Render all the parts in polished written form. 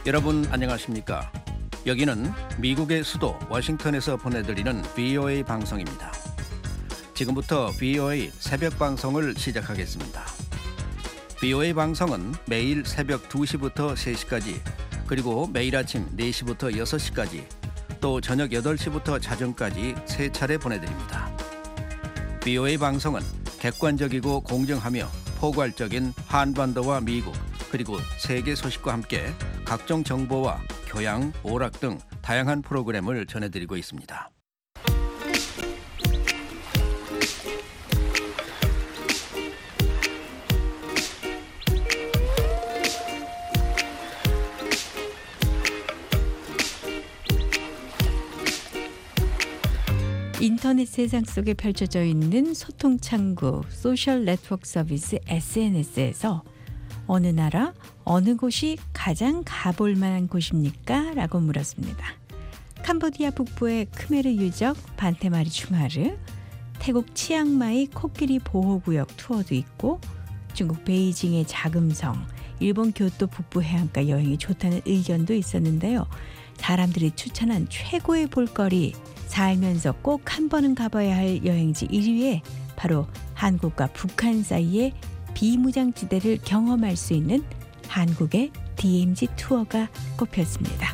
여러분 안녕하십니까? 여기는 미국의 수도 워싱턴에서 보내드리는 VOA 방송입니다. 지금부터 VOA 새벽 방송을 시작하겠습니다. VOA 방송은 매일 새벽 2시부터 3시까지, 그리고 매일 아침 4시부터 6시까지, 또 저녁 8시부터 자정까지 3차례 보내드립니다. VOA 방송은 객관적이고 공정하며 포괄적인 한반도와 미국, 그리고 세계 소식과 함께 각종 정보와 교양, 오락 등 다양한 프로그램을 전해드리고 있습니다. 인터넷 세상 속에 펼쳐져 있는 소통 창구 소셜 네트워크 서비스 SNS에서 어느 나라, 어느 곳이 가장 가볼 만한 곳입니까? 라고 물었습니다. 캄보디아 북부의 크메르 유적 반테마리 중하르, 태국 치앙마이 코끼리 보호구역 투어도 있고, 중국 베이징의 자금성, 일본 교토 북부 해안가 여행이 좋다는 의견도 있었는데요. 사람들이 추천한 최고의 볼거리, 살면서 꼭 한 번은 가봐야 할 여행지 1위에 바로 한국과 북한 사이의 비무장지대를 경험할 수 있는 한국의 DMZ 투어가 꼽혔습니다.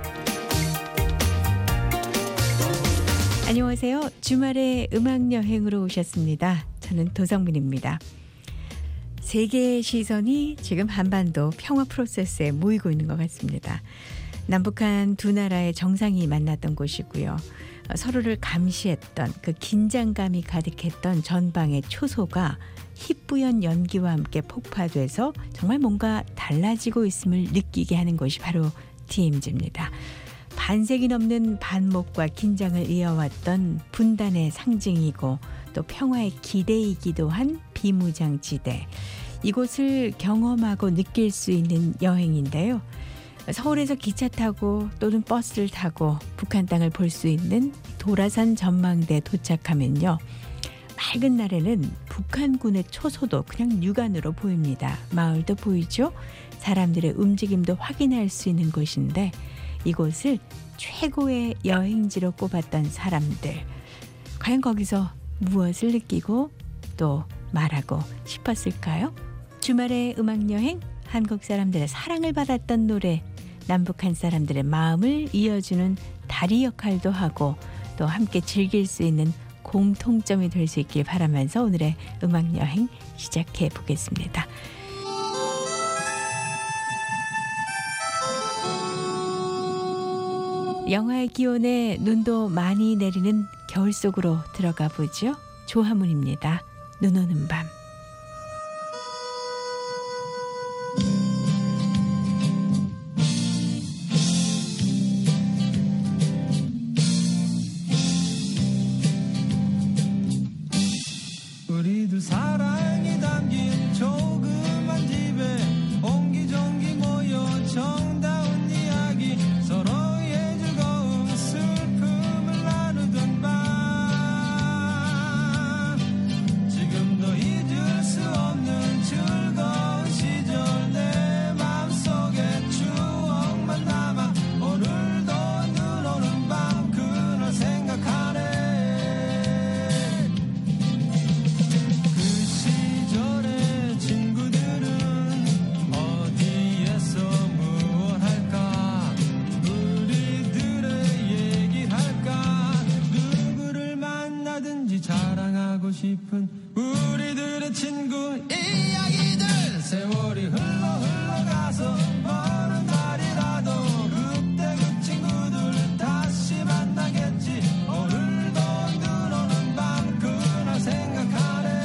안녕하세요. 주말에 음악여행으로 오셨습니다. 저는 도성민입니다. 세계의 시선이 지금 한반도 평화 프로세스에 모이고 있는 것 같습니다. 남북한 두 나라의 정상이 만났던 곳이고요. 서로를 감시했던 그 긴장감이 가득했던 전방의 초소가 희뿌연 연기와 함께 폭파돼서 정말 뭔가 달라지고 있음을 느끼게 하는 곳이 바로 DMZ입니다. 반세기 넘는 반목과 긴장을 이어왔던 분단의 상징이고 또 평화의 기대이기도 한 비무장지대. 이곳을 경험하고 느낄 수 있는 여행인데요. 서울에서 기차 타고 또는 버스를 타고 북한 땅을 볼 수 있는 도라산 전망대에 도착하면요. 맑은 날에는 북한군의 초소도 그냥 육안으로 보입니다. 마을도 보이죠. 사람들의 움직임도 확인할 수 있는 곳인데 이곳을 최고의 여행지로 꼽았던 사람들. 과연 거기서 무엇을 느끼고 또 말하고 싶었을까요? 주말의 음악여행, 한국 사람들의 사랑을 받았던 노래, 남북한 사람들의 마음을 이어주는 다리 역할도 하고 또 함께 즐길 수 있는 공통점이 될 수 있길 바라면서 오늘의 음악여행 시작해 보겠습니다. 영하의 기온에 눈도 많이 내리는 겨울 속으로 들어가 보죠. 조화문입니다. 눈 오는 밤. 우리도 사랑이 담긴 조그만 집에 옹기종기 모여 정다운 이야기 서로의 즐거움 슬픔을 나누던 밤 지금도 잊을 수 없는 즐거운 시절 내 맘속에 추억만 남아 오늘도 눈 오는 밤 그날 생각하네. 자랑하고 싶은 우리들의 친구 이야기들 세월이 흘러가서 먼 날이라도 그때 그 친구들 다시 만나겠지. 오늘도 눈 오는 밤 그날 생각하네.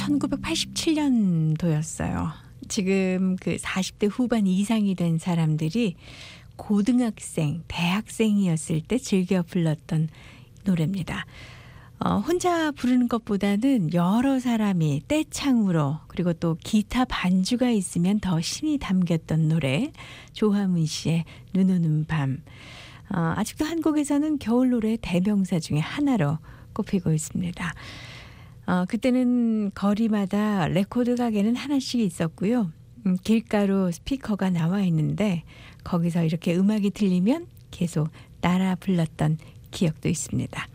1987년도였어요. 지금 그 40대 후반 이상이 된 사람들이 고등학생, 대학생이었을 때 즐겨 불렀던 노래입니다. 혼자 부르는 것보다는 여러 사람이 떼창으로 그리고 또 기타 반주가 있으면 더 신이 담겼던 노래, 조화문 씨의 눈 오는 밤. 아직도 한국에서는 겨울 노래 대명사 중에 하나로 꼽히고 있습니다. 그때는 거리마다 레코드 가게는 하나씩 있었고요. 길가로 스피커가 나와 있는데 거기서 이렇게 음악이 들리면 계속 따라 불렀던 기억도 있습니다.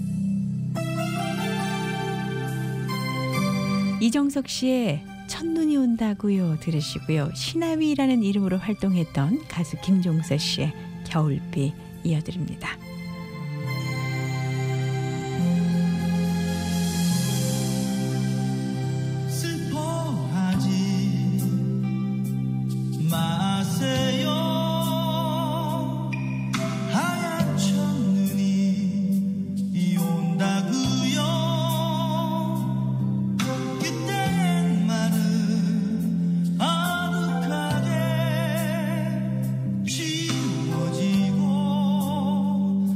이정석 씨의 첫눈이 온다고요 들으시고요. 신하위라는 이름으로 활동했던 가수 김종서 씨의 겨울비 이어드립니다. 마세요. 하얀 첫눈이 온다고요. 그땐 말은 아득하게 지워지고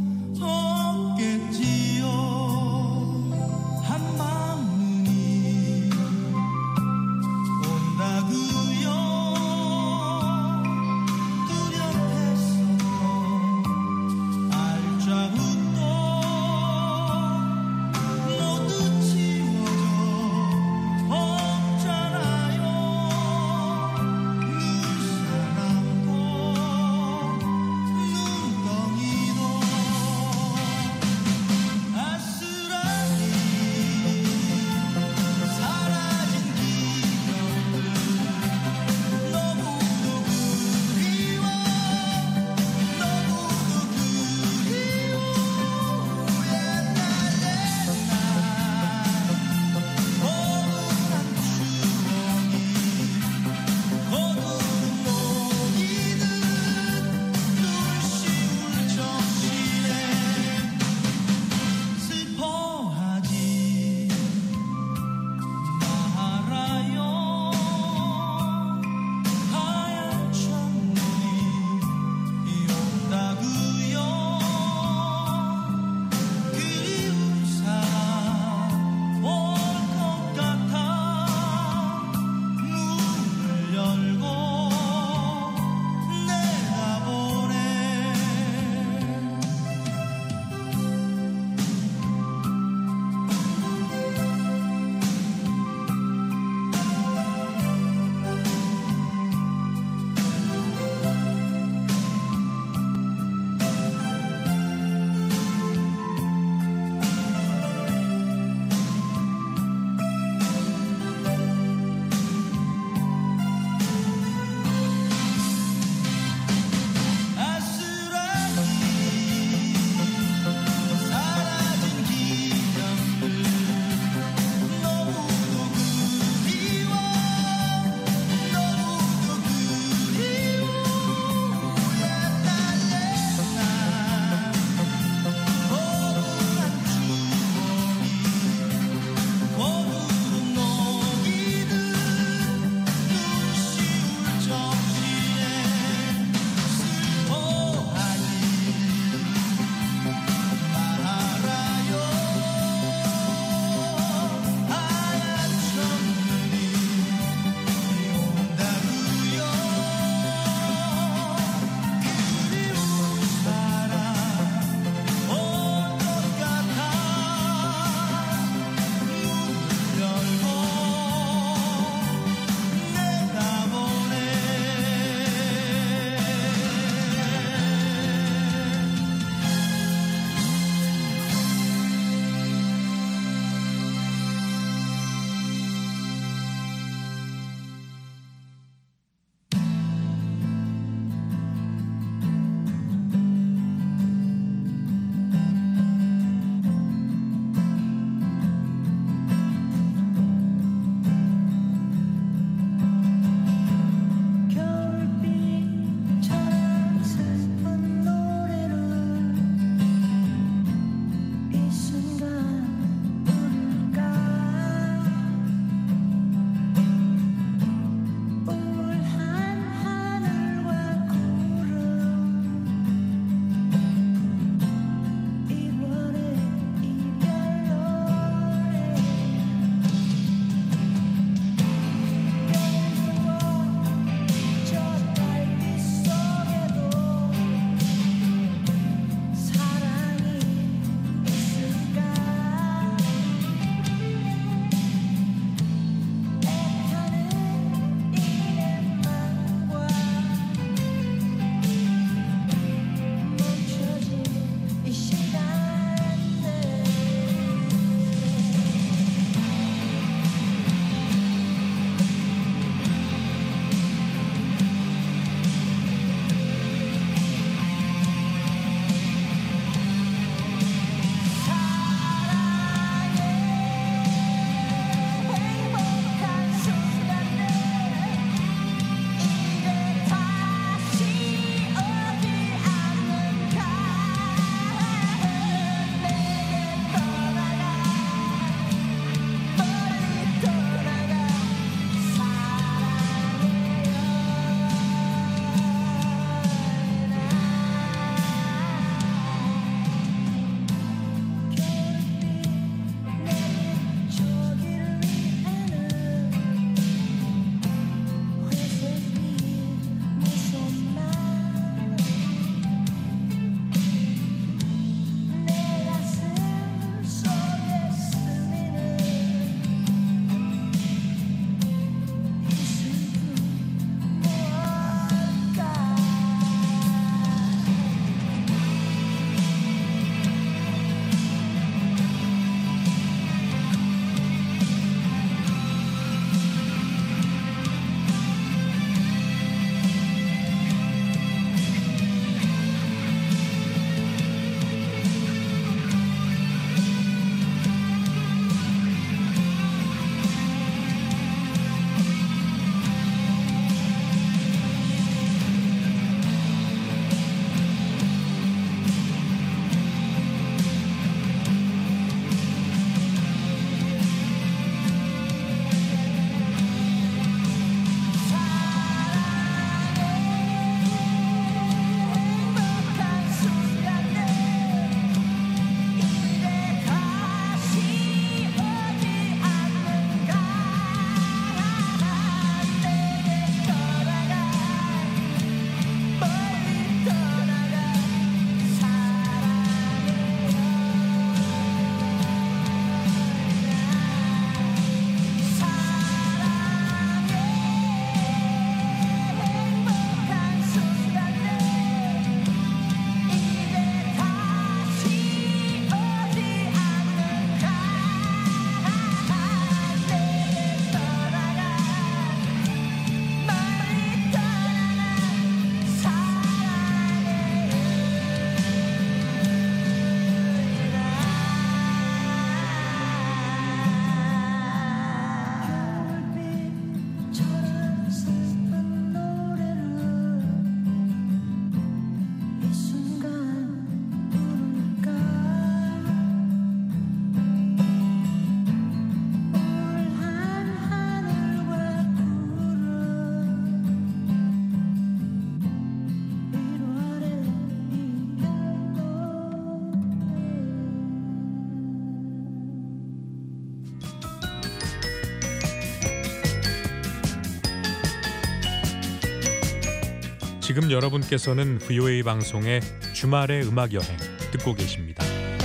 지금 여러분께서는 VOA 방송의 주말의 음악 여행 듣고 계십니다.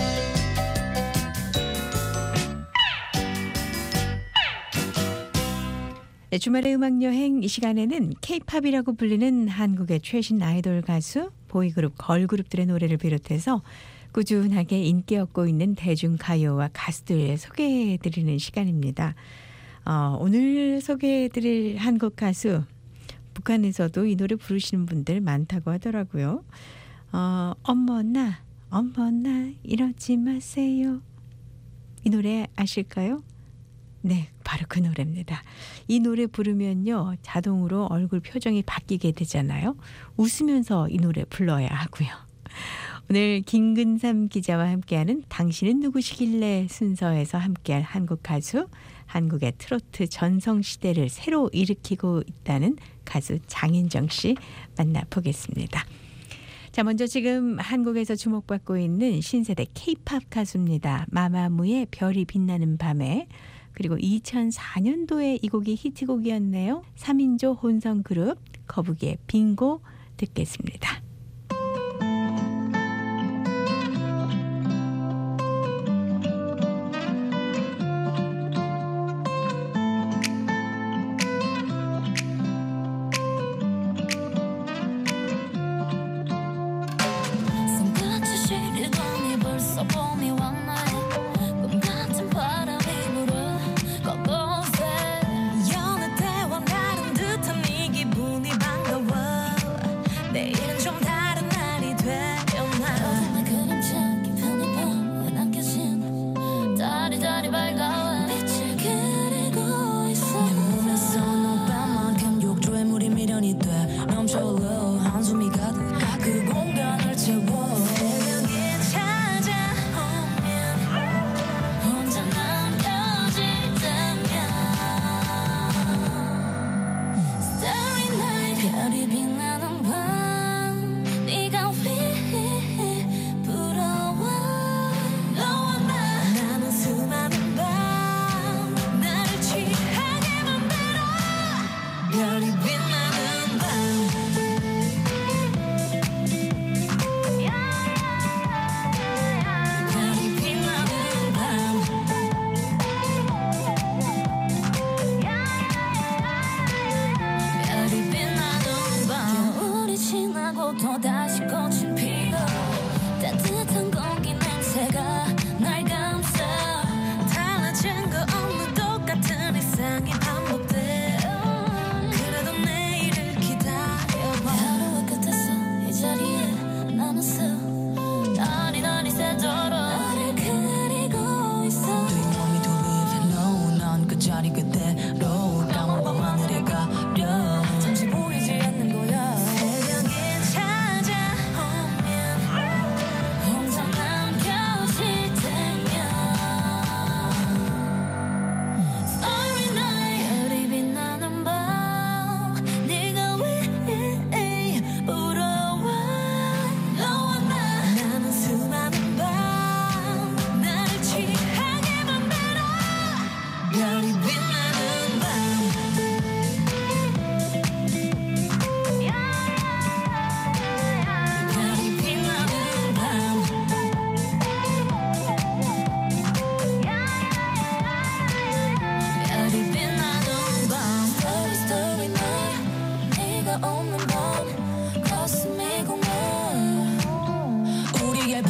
네, 주말의 음악 여행 이 시간에는 K-팝이라고 불리는 한국의 최신 아이돌 가수, 보이그룹, 걸그룹들의 노래를 비롯해서 꾸준하게 인기 얻고 있는 대중가요와 가수들 소개해드리는 시간입니다. 오늘 소개해드릴 한국 가수, 북한에서도 이 노래 부르시는 분들 많다고 하더라고요. 어머나 이러지 마세요. 이 노래 아실까요? 네, 바로 그 노래입니다. 이 노래 부르면요, 자동으로 얼굴 표정이 바뀌게 되잖아요. 웃으면서 이 노래 불러야 하고요. 오늘 김근삼 기자와 함께하는 당신은 누구시길래 순서에서 함께할 한국 가수, 한국의 트로트 전성시대를 새로 일으키고 있다는 가수 장윤정 씨 만나보겠습니다. 자, 먼저 지금 한국에서 주목받고 있는 신세대 K-팝 가수입니다. 마마무의 별이 빛나는 밤에, 그리고 2004년도에 이 곡이 히트곡이었네요. 3인조 혼성 그룹 거북이의 빙고 듣겠습니다.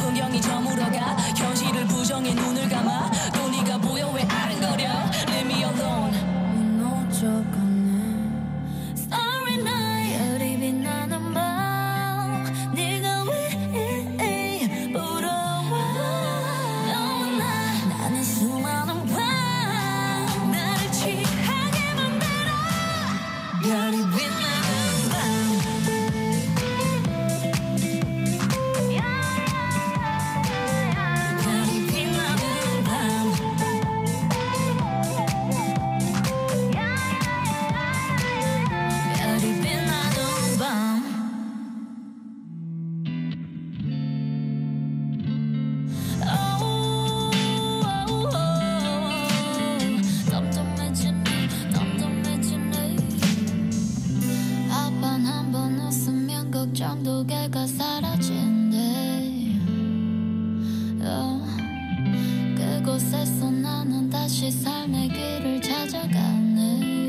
현실을 부정해 눈을 감아 또 네가 보여 왜 아른거려 Leave me alone 무게가 사라진대. 그곳에서 나는 다시 삶의 길을 찾아가네.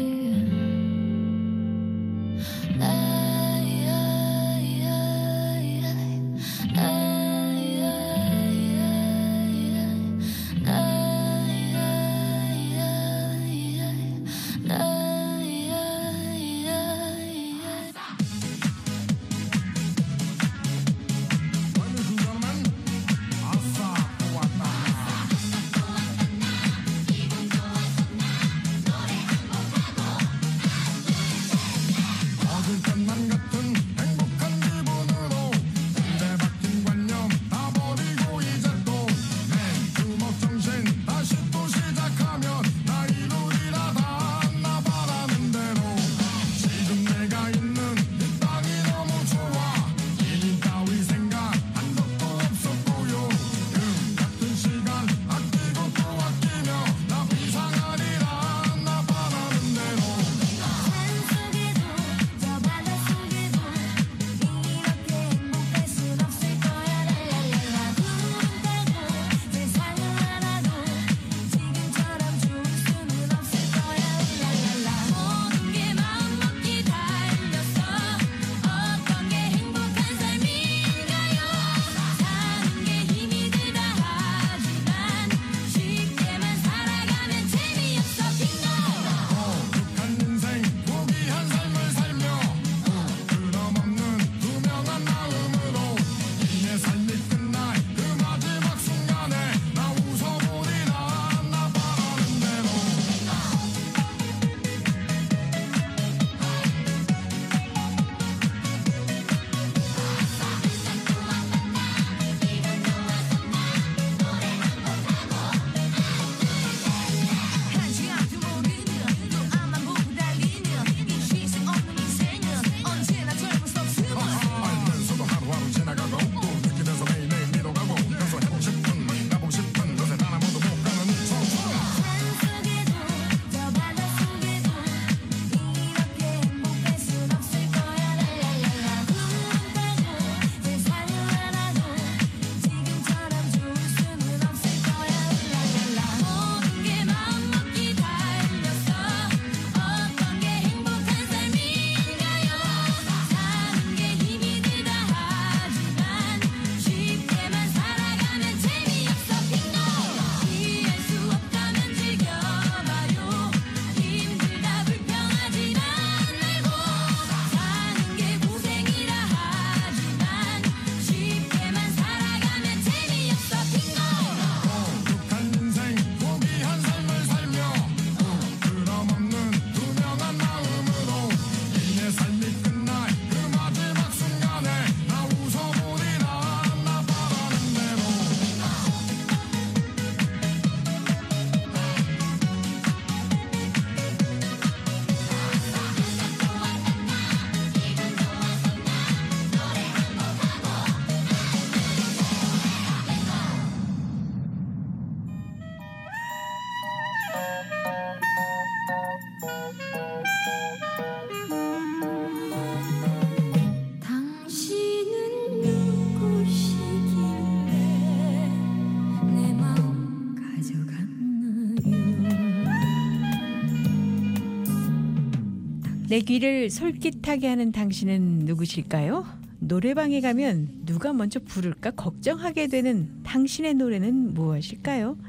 내 귀를 솔깃하게 하는 당신은 누구실까요? 노래방에 가면 누가 먼저 부를까 걱정하게 되는 당신의 노래는 무엇일까요?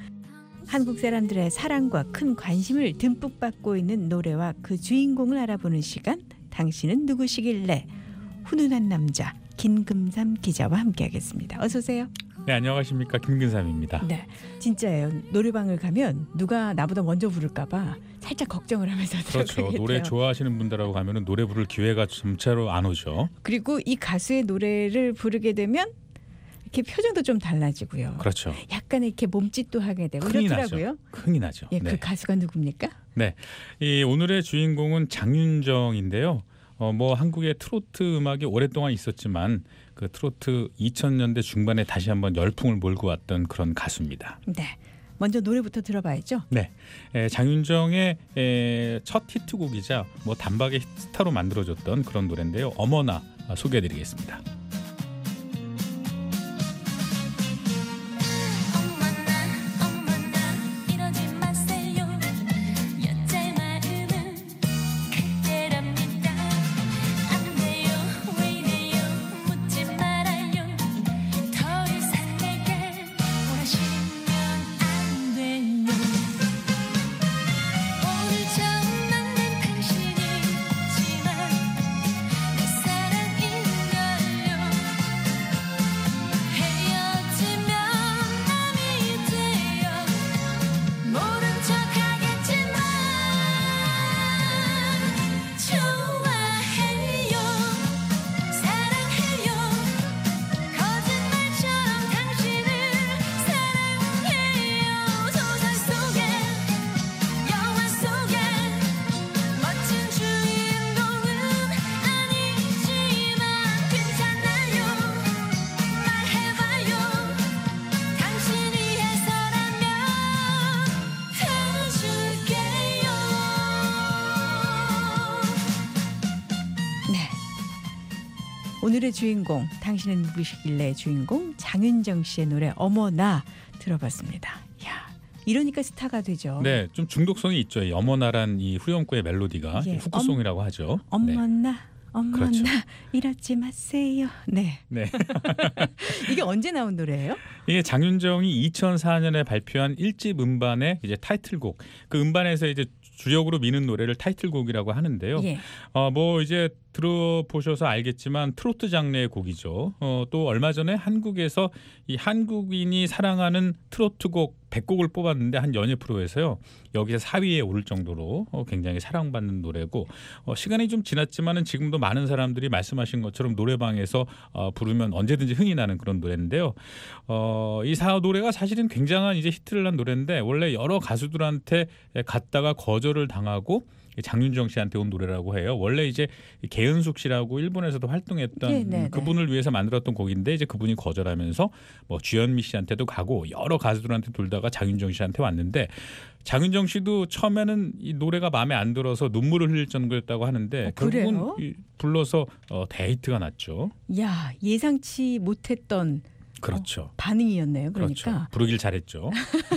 한국 사람들의 사랑과 큰 관심을 듬뿍 받고 있는 노래와 그 주인공을 알아보는 시간, 당신은 누구시길래? 훈훈한 남자 김금삼 기자와 함께하겠습니다. 어서 오세요. 네, 안녕하십니까, 김근삼입니다. 네, 진짜예요. 노래방을 가면 누가 나보다 먼저 부를까 봐 살짝 걱정을 하면서 그렇죠. 들어가게 노래 돼요. 좋아하시는 분들하고 가면은 노래 부를 기회가 점차로 안 오죠. 그리고 이 가수의 노래를 부르게 되면 이렇게 표정도 좀 달라지고요. 그렇죠. 약간 이렇게 몸짓도 하게 되고 흥이 이렇더라고요. 나죠. 흥이 나죠. 예, 네. 그 가수가 누굽니까? 네, 이 오늘의 주인공은 장윤정인데요. 뭐 한국의 트로트 음악이 오랫동안 있었지만 그 트로트 2000년대 중반에 다시 한번 열풍을 몰고 왔던 그런 가수입니다. 네, 먼저 노래부터 들어봐야죠. 네, 장윤정의 첫 히트곡이자 뭐 단박에 스타로 만들어졌던 그런 노래인데요. 어머나 소개해드리겠습니다. 오늘의 주인공, 당신은 누구시길래 주인공 장윤정 씨의 노래 어머나 들어봤습니다. 야, 이러니까 스타가 되죠. 네, 좀 중독성이 있죠. 이 어머나란 이 후렴구의 멜로디가 예, 후크송이라고 하죠. 네. 어머나 어머나 그렇죠. 이러지 마세요. 네. 네. 이게 언제 나온 노래예요? 이게 장윤정이 2004년에 발표한 1집 음반의 이제 타이틀곡. 그 음반에서 이제 주력으로 미는 노래를 타이틀곡이라고 하는데요. 예. 뭐 이제 들어보셔서 알겠지만 트로트 장르의 곡이죠. 또 얼마 전에 한국에서 이 한국인이 사랑하는 트로트곡 100곡을 뽑았는데 한 연예 프로에서요. 여기서 4위에 오를 정도로 굉장히 사랑받는 노래고 시간이 좀 지났지만은 지금도 많은 사람들이 말씀하신 것처럼 노래방에서 부르면 언제든지 흥이 나는 그런 노래인데요. 이 노래가 사실은 굉장한 이제 히트를 난 노래인데 원래 여러 가수들한테 갔다가 거절을 당하고 장윤정 씨한테 온 노래라고 해요. 원래 이제 개은숙 씨라고 일본에서도 활동했던 그분을 위해서 만들었던 곡인데 이제 그분이 거절하면서 뭐 주현미 씨한테도 가고 여러 가수들한테 돌다가 장윤정 씨한테 왔는데 장윤정 씨도 처음에는 이 노래가 마음에 안 들어서 눈물을 흘릴 정도였다고 하는데 결국은 불러서 대히트가 났죠. 야, 예상치 못했던 그렇죠. 반응이었네요. 그러니까 그렇죠. 부르길 잘했죠.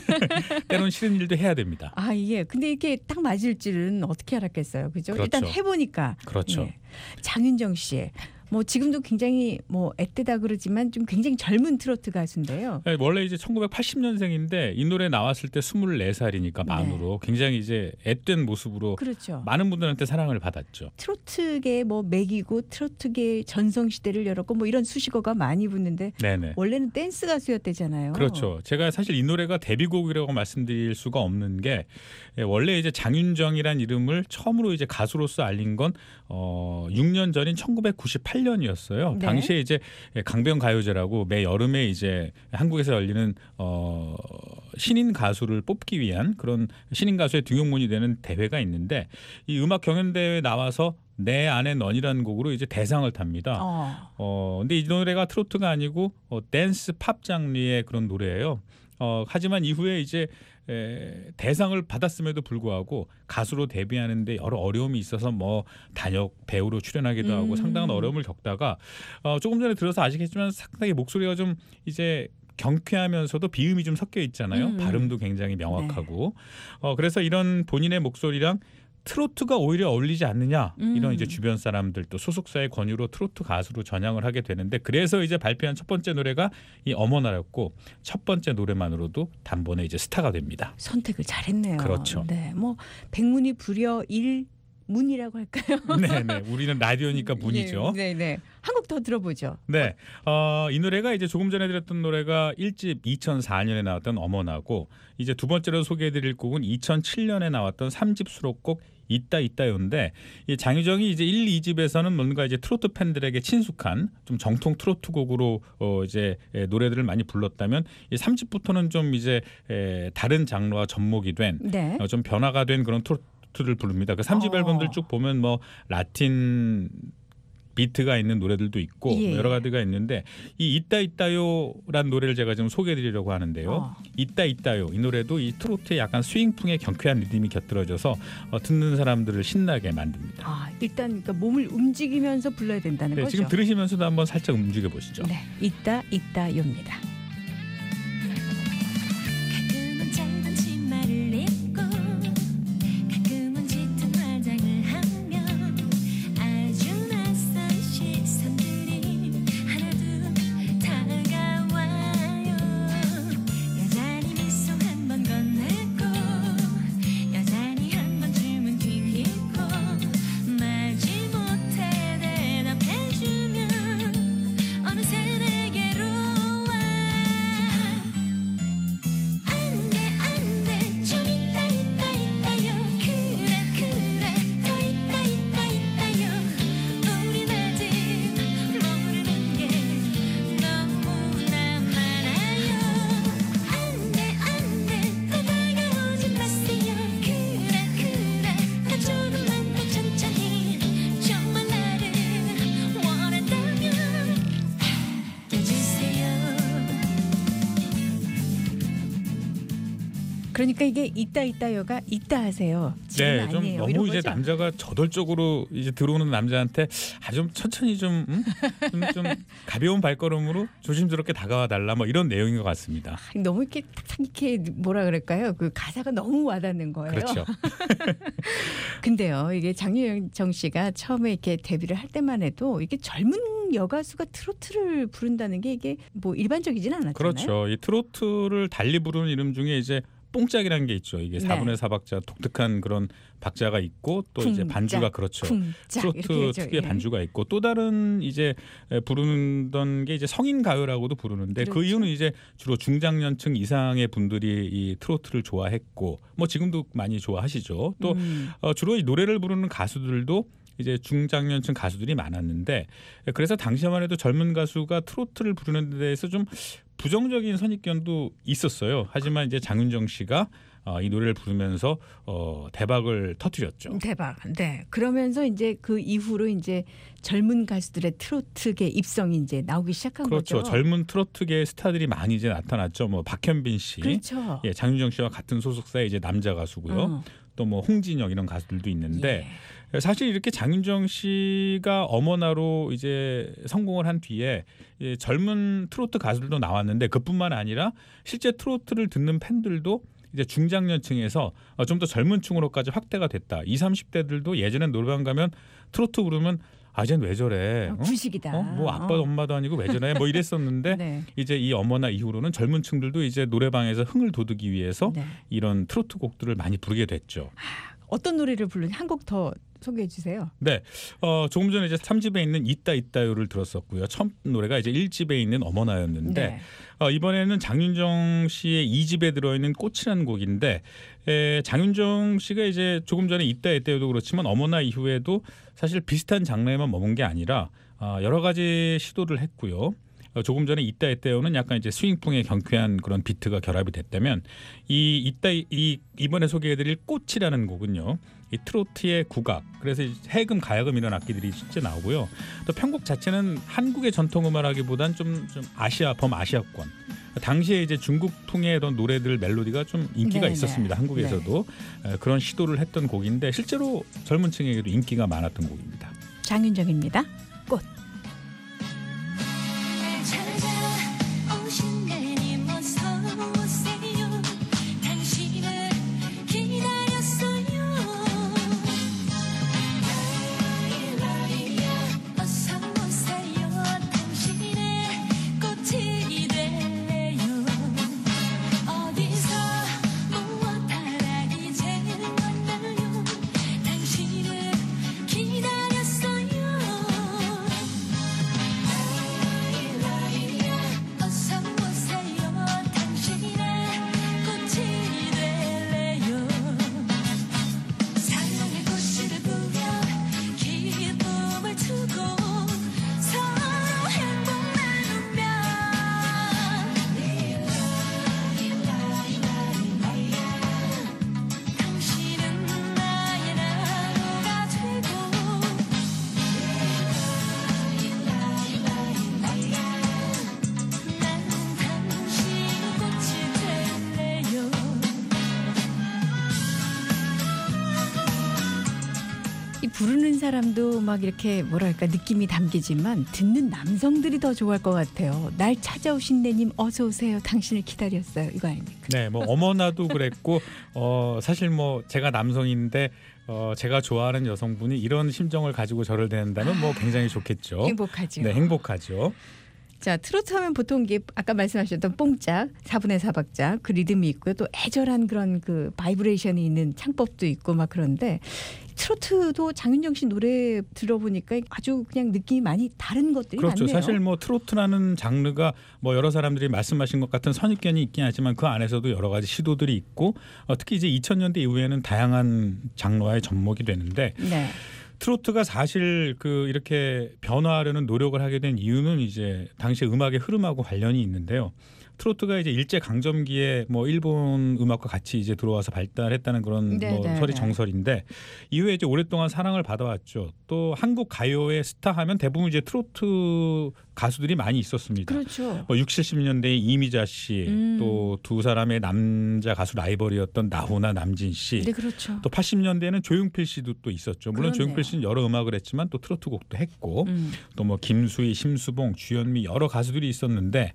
때론 싫은 일도 해야 됩니다. 아, 예. 근데 이게 딱 맞을 줄은 어떻게 알았겠어요. 그죠? 그렇죠. 일단 해보니까. 그렇죠. 예. 장윤정 씨. 뭐 지금도 굉장히 뭐 애때다 그러지만 좀 굉장히 젊은 트로트 가수인데요. 네, 원래 이제 1980년생인데 이 노래 나왔을 때 24살이니까 만으로 굉장히 이제 앳된 모습으로 그렇죠. 많은 분들한테 사랑을 받았죠. 트로트계 뭐 맥이고 트로트계 전성 시대를 열었고 뭐 이런 수식어가 많이 붙는데 네네. 원래는 댄스 가수였대잖아요. 그렇죠. 제가 사실 이 노래가 데뷔곡이라고 말씀드릴 수가 없는 게 원래 이제 장윤정이란 이름을 처음으로 이제 가수로서 알린 건 6년 전인 1998년이었어요. 네. 당시에 이제 강변 가요제라고 매 여름에 이제 한국에서 열리는 신인 가수를 뽑기 위한 그런 신인 가수의 등용문이 되는 대회가 있는데 이 음악 경연대회에 나와서 내 안에 넌이라는 곡으로 이제 대상을 탑니다. 근데 이 노래가 트로트가 아니고 댄스 팝 장르의 그런 노래예요. 하지만 이후에 이제 대상을 받았음에도 불구하고 가수로 데뷔하는데 여러 어려움이 있어서 뭐 단역 배우로 출연하기도 하고 상당한 어려움을 겪다가 조금 전에 들어서 아시겠지만 상당히 목소리가 좀 이제 경쾌하면서도 비음이 좀 섞여 있잖아요. 발음도 굉장히 명확하고 그래서 이런 본인의 목소리랑 트로트가 오히려 어울리지 않느냐 이런 이제 주변 사람들 또 소속사의 권유로 트로트 가수로 전향을 하게 되는데 그래서 이제 발표한 첫 번째 노래가 이 어머나였고 첫 번째 노래만으로도 단번에 이제 스타가 됩니다. 선택을 잘했네요. 그렇죠. 네, 뭐 백문이 불여 일문이라고 할까요? 네네. 우리는 라디오니까 문이죠. 네네. 한 곡 더 들어보죠. 네. 이 노래가 이제 조금 전에 들었던 노래가 1집 2004년에 나왔던 어머나고 이제 두 번째로 소개해드릴 곡은 2007년에 나왔던 3집 수록곡 있다 있다요인데 이 장윤정이 이제 1, 2집에서는 뭔가 이제 트로트 팬들에게 친숙한 좀 정통 트로트 곡으로 이제 노래들을 많이 불렀다면 이 3집부터는 좀 이제 다른 장르와 접목이 된 좀 변화가 된 그런 트로트를 부릅니다. 그 3집 앨범들 쭉 보면 뭐 라틴 비트가 있는 노래들도 있고 여러 가지가 있는데 이 있다 있다요란 노래를 제가 지금 소개해드리려고 하는데요. 있다 있다요 이 노래도 이 트로트의 약간 스윙풍의 경쾌한 리듬이 곁들여져서 듣는 사람들을 신나게 만듭니다. 일단 그러니까 몸을 움직이면서 불러야 된다는 거죠. 지금 들으시면서도 한번 살짝 움직여 보시죠. 네, 있다 있다요입니다. 가끔은 짧은 치마를 입고 가끔은 짙은 화장을 하며 아주 낯선 시선들이 하나둘 다가와요. 여전히 미소 한 번 건네고 여전히 한 번쯤은 뒤집고 말지 못해 대답해주면 어느새 내게로 와요. 그러니까 이게 있다여가 있다 하세요. 지금 네, 좀 아니에요. 너무 이런 이제 거죠? 남자가 저돌적으로 이제 들어오는 남자한테 좀 천천히 좀 가벼운 발걸음으로 조심스럽게 다가와 달라 뭐 이런 내용인 것 같습니다. 너무 이렇게 탁탁 이렇게 뭐라 그럴까요? 그 가사가 너무 와닿는 거예요. 그렇죠. 근데요, 이게 장윤정 씨가 처음에 이렇게 데뷔를 할 때만 해도 이게 젊은 여가수가 트로트를 부른다는 게 이게 뭐 일반적이진 않았잖아요. 그렇죠. 이 트로트를 달리 부르는 이름 중에 이제 뽕짝이라는 게 있죠. 이게 네. 4분의 4박자 독특한 그런 박자가 있고 또 이제 쿵짝, 반주가 그렇죠. 쿵짝 이렇게 트로트 해죠. 특유의 예. 반주가 있고 또 다른 이제 부르던 게 이제 성인 가요라고도 부르는데 그 그렇죠. 이유는 이제 주로 중장년층 이상의 분들이 이 트로트를 좋아했고 뭐 지금도 많이 좋아하시죠. 또 주로 이 노래를 부르는 가수들도 이제 중장년층 가수들이 많았는데 그래서 당시만 해도 젊은 가수가 트로트를 부르는 데 대해서 좀 부정적인 선입견도 있었어요. 하지만 이제 장윤정 씨가 이 노래를 부르면서 대박을 터뜨렸죠. 대박. 네. 그러면서 이제 그 이후로 이제 젊은 가수들의 트로트계 입성이 이제 나오기 시작한 그렇죠. 거죠. 젊은 트로트계 스타들이 많이 이제 나타났죠. 뭐 박현빈 씨, 그렇죠. 예, 장윤정 씨와 같은 소속사의 이제 남자 가수고요. 또 뭐 홍진영 이런 가수들도 있는데 사실 이렇게 장윤정 씨가 어머나로 이제 성공을 한 뒤에 젊은 트로트 가수들도 나왔는데 그뿐만 아니라 실제 트로트를 듣는 팬들도 이제 중장년층에서 좀 더 젊은 층으로까지 확대가 됐다. 20, 30대들도 예전엔 노래방 가면 트로트 부르면 쟤는 왜 저래? 구식이다. 뭐 아빠 엄마도 아니고 왜 저래? 뭐 이랬었는데 네. 이제 이 어머나 이후로는 젊은 층들도 이제 노래방에서 흥을 돋우기 위해서 네. 이런 트로트 곡들을 많이 부르게 됐죠. 어떤 노래를 부르는지 한 곡 더 소개해 주세요. 네, 조금 전에 이제 3집에 있는 있다요를 들었었고요. 첫 노래가 이제 1집에 있는 어머나였는데 네. 이번에는 장윤정 씨의 2집에 들어있는 꽃이라는 곡인데 장윤정 씨가 이제 조금 전에 있다요도 그렇지만 어머나 이후에도 사실 비슷한 장르에만 머문 게 아니라 여러 가지 시도를 했고요. 조금 전에 있다요는 약간 이제 스윙풍의 경쾌한 그런 비트가 결합이 됐다면 이번에 소개해드릴 꽃이라는 곡은요. 이 트로트의 국악, 그래서 해금, 가야금 이런 악기들이 실제 나오고요. 또 편곡 자체는 한국의 전통 음악이라기보단 좀 범아시아권. 당시에 이제 중국풍의 이런 노래들 멜로디가 좀 인기가 네네. 있었습니다. 한국에서도 그런 시도를 했던 곡인데 실제로 젊은 층에게도 인기가 많았던 곡입니다. 장윤정입니다. 꽃. 찾아오신 내님 어서 오세요. 당신을 기다렸어요. 어서 오세요. 당신의 꽃이 될래요. 어디서 무엇하라 이제 만나요. 당신을 기다렸어요. 어서 오세요. 당신의 꽃이 될래요. 사랑의 꽃을 부여 기쁨을 주고 서로 행복 나누며 당신은 나의 나무가 되고 난 당신의 꽃이 될래요. 이 부르는 사람도 막 이렇게 뭐랄까 느낌이 담기지만 듣는 남성들이 더 좋아할 것 같아요. 날 찾아오신 내님 어서 오세요. 당신을 기다렸어요. 이거 아닙니까? 네, 뭐 어머나도 그랬고 사실 뭐 제가 남성인데 제가 좋아하는 여성분이 이런 심정을 가지고 저를 대한다면 뭐 굉장히 좋겠죠. 행복하죠. 네, 행복하죠. 자, 트로트 하면 보통 이게 아까 말씀하셨던 뽕짝, 4분의 4박자 그 리듬이 있고요. 또 애절한 그런 그 바이브레이션이 있는 창법도 있고 막 그런데 트로트도 장윤정 씨 노래 들어보니까 아주 그냥 느낌이 많이 다른 것들이 그렇죠. 많네요. 사실 뭐 트로트라는 장르가 뭐 여러 사람들이 말씀하신 것 같은 선입견이 있긴 하지만 그 안에서도 여러 가지 시도들이 있고 특히 이제 2000년대 이후에는 다양한 장르와의 접목이 되는데 네. 트로트가 사실 이렇게 변화하려는 노력을 하게 된 이유는 이제 당시 음악의 흐름하고 관련이 있는데요. 트로트가 이제 일제 강점기에 뭐 일본 음악과 같이 이제 들어와서 발달했다는 그런 네, 뭐 네, 설이 네. 정설인데 이후에 이제 오랫동안 사랑을 받아왔죠. 또 한국 가요의 스타하면 대부분 이제 트로트 가수들이 많이 있었습니다. 그렇죠. 뭐 60, 70년대에 이미자 씨, 또 두 사람의 남자 가수 라이벌이었던 나훈아, 남진 씨, 네, 그렇죠. 또 80년대에는 조용필 씨도 또 있었죠. 물론 그렇네요. 조용필 씨는 여러 음악을 했지만 또 트로트 곡도 했고 또 뭐 김수희, 심수봉, 주현미 여러 가수들이 있었는데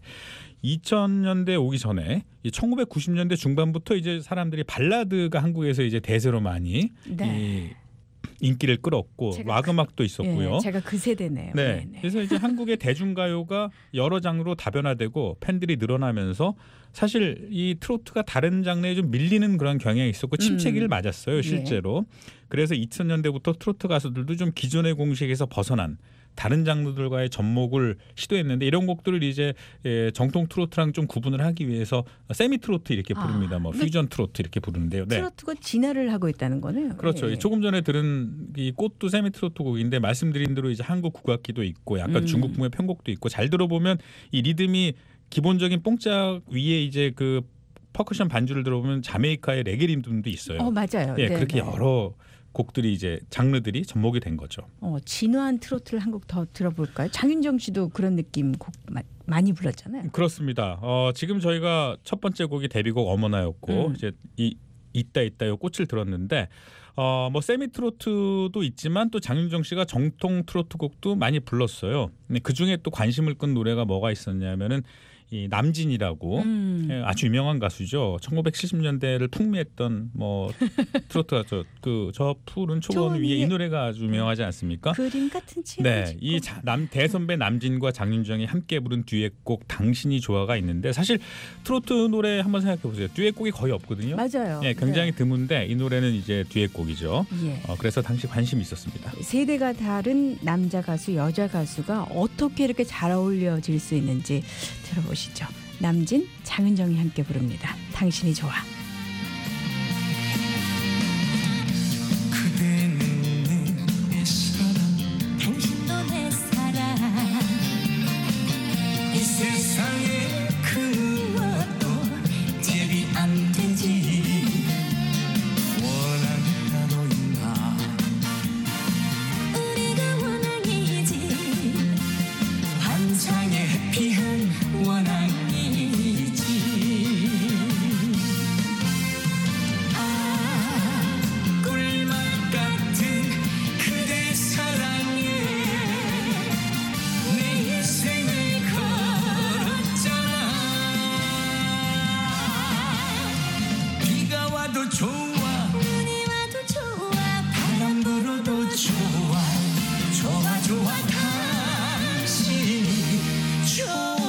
2000년대 오기 전에 이 1990년대 중반부터 이제 사람들이 발라드가 한국에서 이제 대세로 많이 네. 이 인기를 끌었고 제가 락 음악도 있었고요. 예, 제가 그 세대네요. 네. 네, 네. 그래서 이제 한국의 대중가요가 여러 장르로 다변화되고 팬들이 늘어나면서 사실 이 트로트가 다른 장르에 좀 밀리는 그런 경향이 있었고 침체기를 맞았어요, 실제로. 그래서 2000년대부터 트로트 가수들도 좀 기존의 공식에서 벗어난 다른 장르들과의 접목을 시도했는데 이런 곡들을 이제 정통 트로트랑 좀 구분을 하기 위해서 세미 트로트 이렇게 부릅니다. 뭐 퓨전 트로트 이렇게 부르는데요. 네. 트로트가 진화를 하고 있다는 거네요. 그렇죠. 예. 조금 전에 들은 이 꽃도 세미 트로트 곡인데 말씀드린 대로 이제 한국 국악기도 있고 약간 중국풍의 편곡도 있고 잘 들어보면 이 리듬이 기본적인 뽕짝 위에 이제 그 퍼커션 반주를 들어보면 자메이카의 레게 리듬도 있어요. 맞아요. 예, 네, 그렇게 네. 여러 곡들이 이제 장르들이 접목이 된 거죠. 진화한 트로트를 한 곡 더 들어볼까요? 장윤정 씨도 그런 느낌 곡 많이 불렀잖아요. 그렇습니다. 지금 저희가 첫 번째 곡이 데뷔곡 어머나였고 이제 있다요 꽃을 들었는데 뭐 세미 트로트도 있지만 또 장윤정 씨가 정통 트로트 곡도 많이 불렀어요. 근데 그 중에 또 관심을 끈 노래가 뭐가 있었냐면은 이 남진이라고 아주 유명한 가수죠. 1970년대를 풍미했던 뭐 트로트 가수 저 푸른 초원 위에 이 노래가 아주 유명하지 않습니까? 그림 같은 친구. 네, 이 대선배 남진과 장윤정이 함께 부른 듀엣곡 당신이 좋아가 있는데 사실 트로트 노래 한번 생각해 보세요. 듀엣곡이 거의 없거든요. 맞아요. 네, 굉장히 드문데 이 노래는 이제 듀엣곡이죠. 예. 그래서 당시 관심이 있었습니다. 세대가 다른 남자 가수, 여자 가수가 어떻게 이렇게 잘 어울려질 수 있는지 들어보시죠. 남진, 장윤정이 함께 부릅니다. 당신이 좋아. 그대는 내 사랑 당신도 내 사랑 이 세상에 그 무엇도 대비 안 되지 원한이라도 있나 우리가 원앙이지 환상의 해피한 원앙이지 꿀맛 같은 그대 사랑에 내 인생을 걸었잖아 비가 와도 좋아 눈이 와도 좋아 바람 불어도 좋아 좋아 좋아 당신이 좋아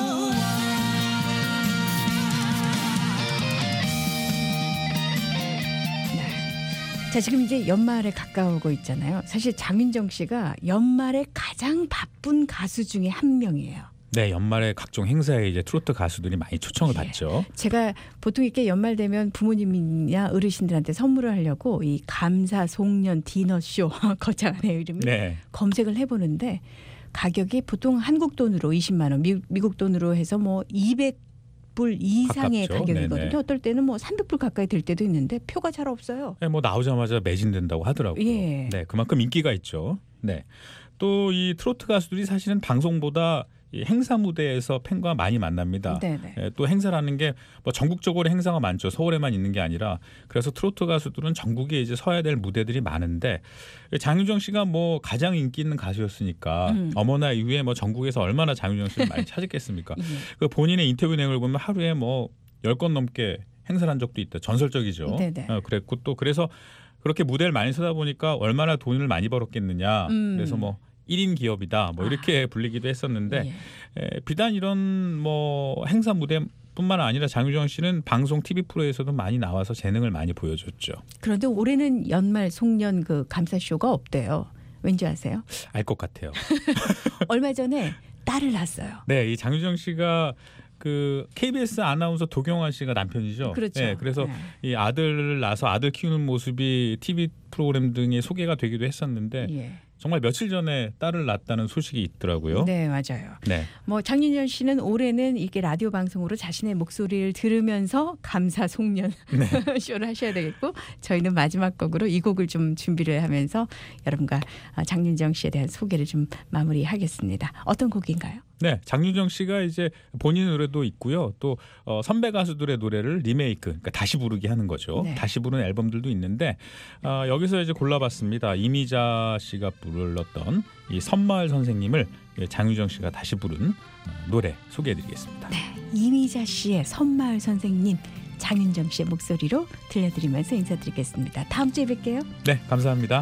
자, 지금 이제 연말에 가까우고 있잖아요. 사실 장윤정 씨가 연말에 가장 바쁜 가수 중에 한 명이에요. 네, 연말에 각종 행사에 이제 트로트 가수들이 많이 초청을 받죠. 제가 보통 이렇게 연말 되면 부모님이나 어르신들한테 선물을 하려고 이 감사 송년 디너쇼 거창하네요 이름이. 네. 검색을 해보는데 가격이 보통 한국 돈으로 20만 원, 미국 돈으로 해서 뭐 200불 이상의 가깝죠. 가격이거든요. 네네. 어떨 때는 뭐 300불 가까이 될 때도 있는데 표가 잘 없어요. 네, 뭐 나오자마자 매진된다고 하더라고요. 예. 네, 그만큼 인기가 있죠. 네. 또 이 트로트 가수들이 사실은 방송보다 이 행사 무대에서 팬과 많이 만납니다. 네네. 예, 또 행사라는 게 뭐 전국적으로 행사가 많죠. 서울에만 있는 게 아니라 그래서 트로트 가수들은 전국에 이제 서야 될 무대들이 많은데 장윤정 씨가 뭐 가장 인기 있는 가수였으니까 어머나 이후에 뭐 전국에서 얼마나 장윤정 씨를 많이 찾았겠습니까? 예. 그 본인의 인터뷰 내용을 보면 하루에 뭐 10건 넘게 행사를 한 적도 있다. 전설적이죠. 네네. 그랬고 또 그래서 그렇게 무대를 많이 서다 보니까 얼마나 돈을 많이 벌었겠느냐. 그래서 뭐 1인 기업이다. 뭐 이렇게 불리기도 했었는데 예. 비단 이런 뭐 행사 무대뿐만 아니라 장윤정 씨는 방송 TV 프로에서도 많이 나와서 재능을 많이 보여줬죠. 그런데 올해는 연말 송년 그 감사쇼가 없대요. 왠지 아세요? 알 것 같아요. 얼마 전에 딸을 낳았어요. 네, 이 장윤정 씨가 그 KBS 아나운서 도경환 씨가 남편이죠. 그렇죠. 네, 그래서 네. 이 아들을 낳아서 아들 키우는 모습이 TV 프로그램 등에 소개가 되기도 했었는데 예. 정말 며칠 전에 딸을 낳았다는 소식이 있더라고요. 네, 맞아요. 네. 뭐 장윤정 씨는 올해는 이게 라디오 방송으로 자신의 목소리를 들으면서 감사 송년 쇼를 하셔야 되겠고, 저희는 마지막 곡으로 이 곡을 좀 준비를 하면서 여러분과 장윤정 씨에 대한 소개를 좀 마무리하겠습니다. 어떤 곡인가요? 네, 장윤정 씨가 이제 본인 노래도 있고요. 또 선배 가수들의 노래를 리메이크, 그러니까 다시 부르기 하는 거죠. 네. 다시 부르는 앨범들도 있는데 여기서 이제 골라봤습니다. 이미자 씨가 불렀던 이 섬마을 선생님을 장윤정 씨가 다시 부른 노래 소개해드리겠습니다. 네, 이미자 씨의 섬마을 선생님, 장윤정 씨의 목소리로 들려드리면서 인사드리겠습니다. 다음 주에 뵐게요. 네, 감사합니다.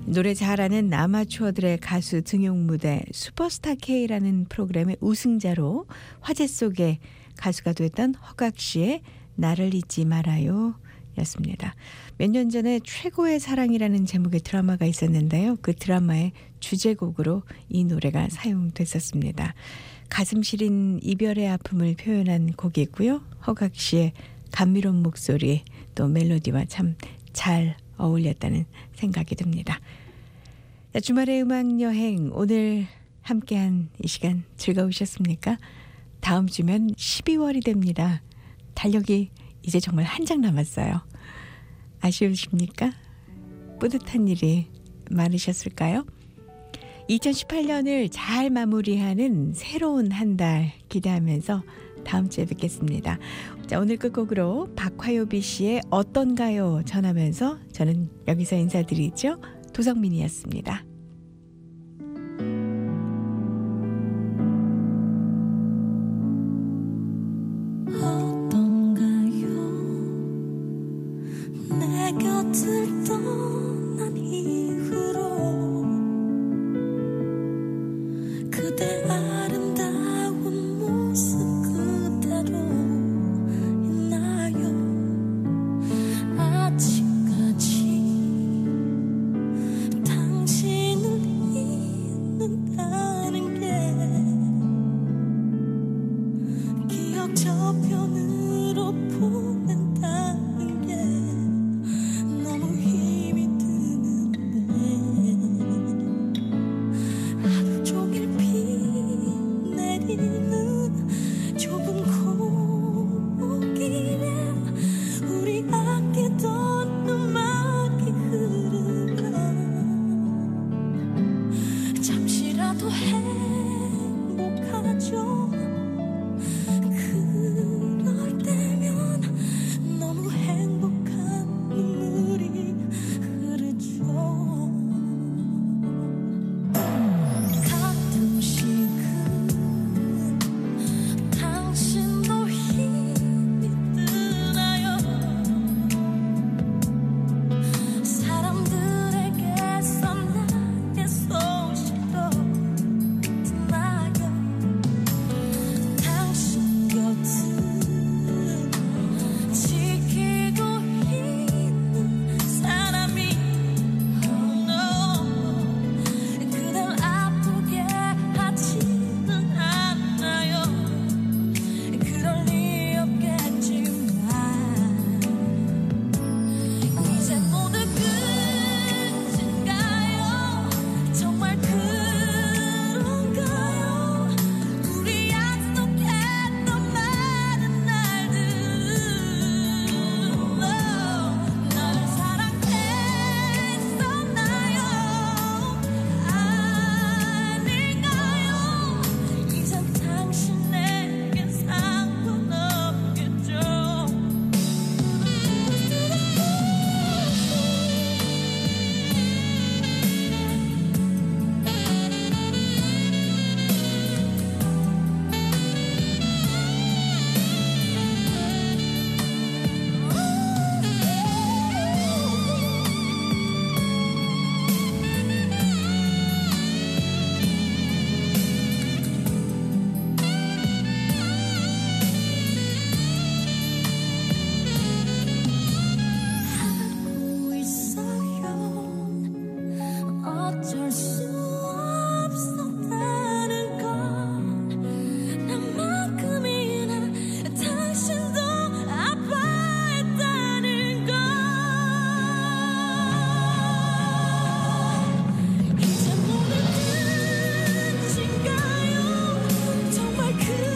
노래 잘하는 아마추어들의 가수 등용 무대 슈퍼스타 K라는 프로그램의 우승자로 화제 속에 가수가 됐던 허각 씨의 나를 잊지 말아요 였습니다. 몇 년 전에 최고의 사랑이라는 제목의 드라마가 있었는데요. 그 드라마의 주제곡으로 이 노래가 사용됐었습니다. 가슴 시린 이별의 아픔을 표현한 곡이고요. 허각 씨의 감미로운 목소리 또 멜로디와 참 잘 어울렸다는 생각이 듭니다. 자, 주말의 음악여행 오늘 함께한 이 시간 즐거우셨습니까? 다음 주면 12월이 됩니다. 달력이 이제 정말 한 장 남았어요. 아쉬우십니까? 뿌듯한 일이 많으셨을까요? 2018년을 잘 마무리하는 새로운 한 달 기대하면서 다음 주에 뵙겠습니다. 자, 오늘 끝곡으로 박화요비 씨의 어떤가요 전하면서 저는 여기서 인사드리죠. 도성민이었습니다. 어떤가요 내 곁을 떠난 이후로 그대 아름다운 모습 그대로 있나요 아직까지 당신을 잊는다는 게 기억 저편으로 보낸다는 게 너무 힘이 드는데 하루 종일 비 내리는 좁은 골목길에 우리 아끼던 음악이 흐르면 잠시라도 행복하죠. 그럴 때면 너무 행복한 눈물이 흐르죠. 가끔씩은 당신도 힘이 드나요? 사람들에게서 나의 소식도 듣나요? 당신 곁을 지키고 있는 사람이 Oh no 그댈 아프게 하지는 않나요? 그럴 리 없겠지만 이제 모두 끝인가요? 정말 그런가요? 우리 약속했던 많은 날들 나를 사랑했었나요? 아닌가요? 이젠 당신에겐 상관없겠죠. 알고 있어요. 어쩔 수 없었다는 건 나만큼이나 당신도 아파했다는 건 이제 모두 끝인가요? 정말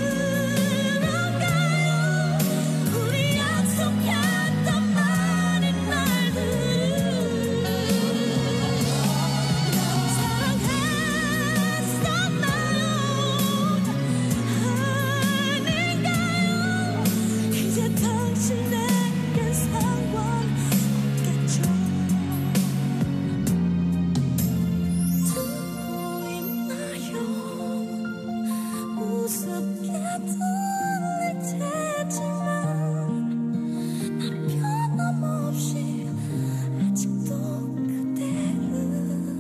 그런가요? 우리 약속했던 많은 날들 사랑했었나요? 아닌가요? 이제 당신에겐 상관없겠죠. 듣고 있나요? 우습게 들릴 테지만 난 변함없이 아직도 그대를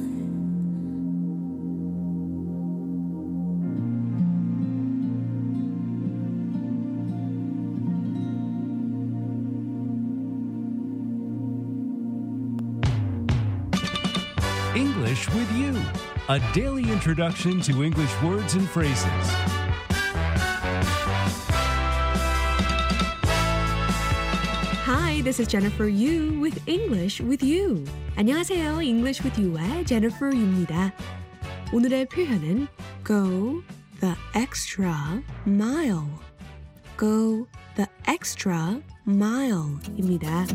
English with You, a daily introduction to English words and phrases. Hi, this is Jennifer Yu with English with You. 안녕하세요. English with You의 Jennifer Yu입니다. 오늘의 표현은 go the extra mile. go the extra mile입니다.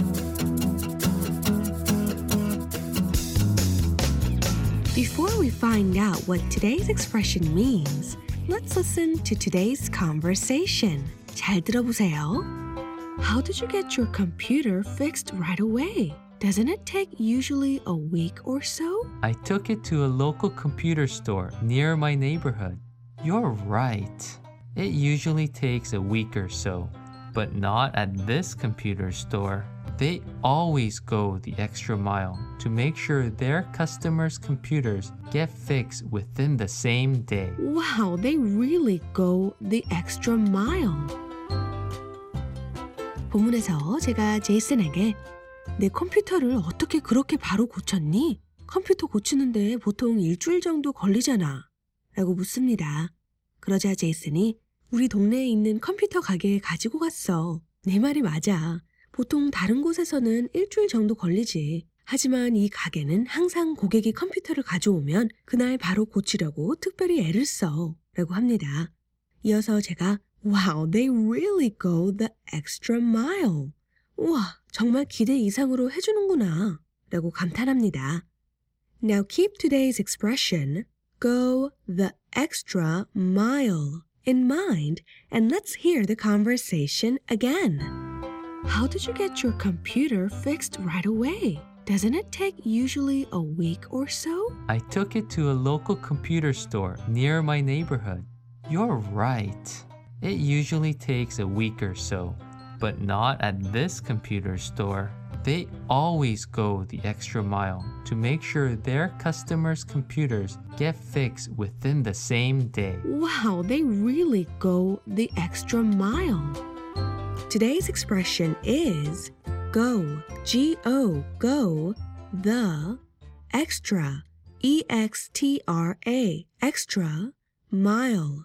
Before we find out what today's expression means, let's listen to today's conversation. 잘 들어보세요. How did you get your computer fixed right away? Doesn't it take usually a week or so? I took it to a local computer store near my neighborhood. You're right. It usually takes a week or so, but not at this computer store. They always go the extra mile to make sure their customers' computers get fixed within the same day. Wow, they really go the extra mile. 본문에서 제가 제이슨에게 내 컴퓨터를 어떻게 그렇게 바로 고쳤니? 컴퓨터 고치는데 보통 일주일 정도 걸리잖아. 라고 묻습니다. 그러자 제이슨이 우리 동네에 있는 컴퓨터 가게에 가지고 갔어. 내 말이 맞아. 보통 다른 곳에서는 일주일 정도 걸리지. 하지만 이 가게는 항상 고객이 컴퓨터를 가져오면 그날 바로 고치려고 특별히 애를 써. 라고 합니다. 이어서 제가 Wow, they really go the extra mile. 우와, 정말 기대 이상으로 해주는구나. 라고 감탄합니다. Now keep today's expression, go the extra mile, in mind, and let's hear the conversation again. How did you get your computer fixed right away? Doesn't it take usually a week or so? I took it to a local computer store near my neighborhood. You're right. It usually takes a week or so, but not at this computer store. They always go the extra mile to make sure their customers' computers get fixed within the same day. Wow, they really go the extra mile. Today's expression is go, G-O, go, the, extra, E-X-T-R-A, extra, mile,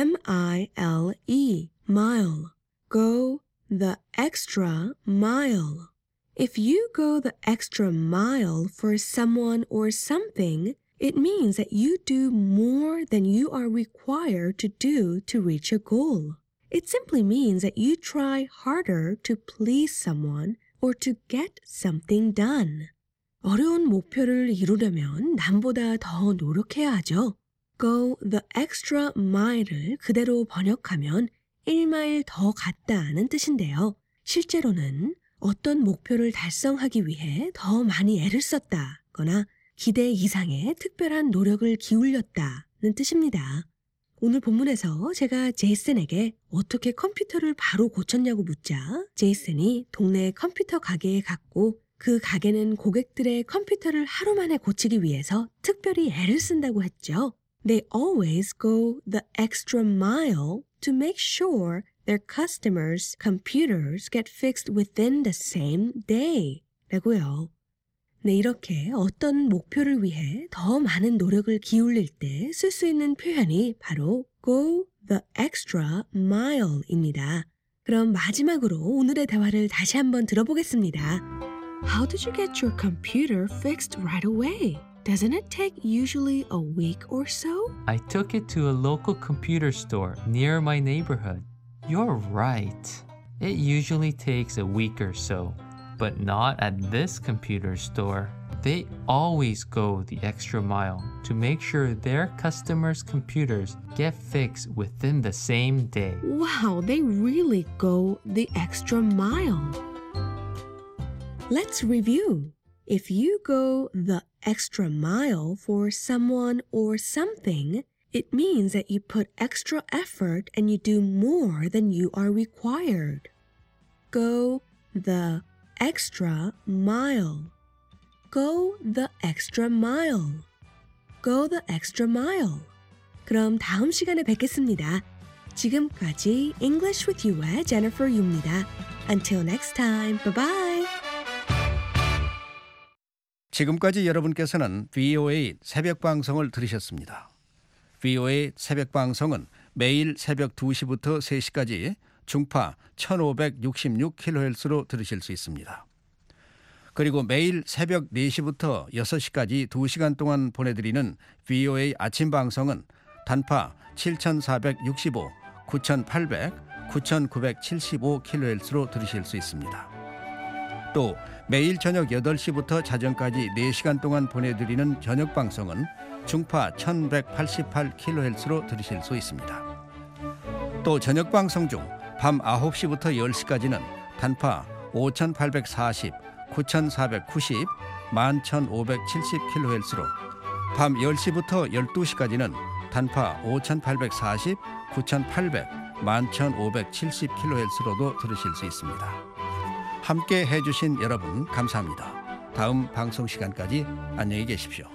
M-I-L-E, mile. Go the extra mile. If you go the extra mile for someone or something, it means that you do more than you are required to do to reach a goal. It simply means that you try harder to please someone or to get something done. 어려운 목표를 이루려면 남보다 더 노력해야 하죠. Go the extra mile을 그대로 번역하면 1마일 더 갔다는 뜻인데요. 실제로는 어떤 목표를 달성하기 위해 더 많이 애를 썼다거나 기대 이상의 특별한 노력을 기울였다는 뜻입니다. 오늘 본문에서 제가 제이슨에게 어떻게 컴퓨터를 바로 고쳤냐고 묻자 제이슨이 동네 컴퓨터 가게에 갔고 그 가게는 고객들의 컴퓨터를 하루 만에 고치기 위해서 특별히 애를 쓴다고 했죠. They always go the extra mile to make sure their customers' computers get fixed within the same day. 라고요. 네, 이렇게 어떤 목표를 위해 더 많은 노력을 기울일 때 쓸 수 있는 표현이 바로 go the extra mile입니다. 그럼 마지막으로 오늘의 대화를 다시 한번 들어보겠습니다. How did you get your computer fixed right away? Doesn't it take usually a week or so? I took it to a local computer store near my neighborhood. You're right. It usually takes a week or so, but not at this computer store. They always go the extra mile to make sure their customers' computers get fixed within the same day. Wow, they really go the extra mile. Let's review. If you go the extra mile for someone or something, it means that you put extra effort and you do more than you are required. Go the extra mile. Go the extra mile. Go the extra mile. 그럼 다음 시간에 뵙겠습니다. 지금까지 English with You의 Jennifer Yu입니다. Until next time, bye-bye. 지금까지 여러분께서는 VOA 새벽 방송을 들으셨습니다. VOA 새벽 방송은 매일 새벽 2시부터 3시까지 중파 1566kHz로 들으실 수 있습니다. 그리고 매일 새벽 4시부터 6시까지 2시간 동안 보내드리는 VOA 아침 방송은 단파 7465, 9800, 9975kHz로 들으실 수 있습니다. 또 매일 저녁 8시부터 자정까지 4시간 동안 보내드리는 저녁 방송은 중파 1188kHz로 들으실 수 있습니다. 또 저녁 방송 중 밤 9시부터 10시까지는 단파 5840, 9490, 11570kHz로 밤 10시부터 12시까지는 단파 5840, 9800, 11570kHz로도 들으실 수 있습니다. 함께 해주신 여러분 감사합니다. 다음 방송 시간까지 안녕히 계십시오.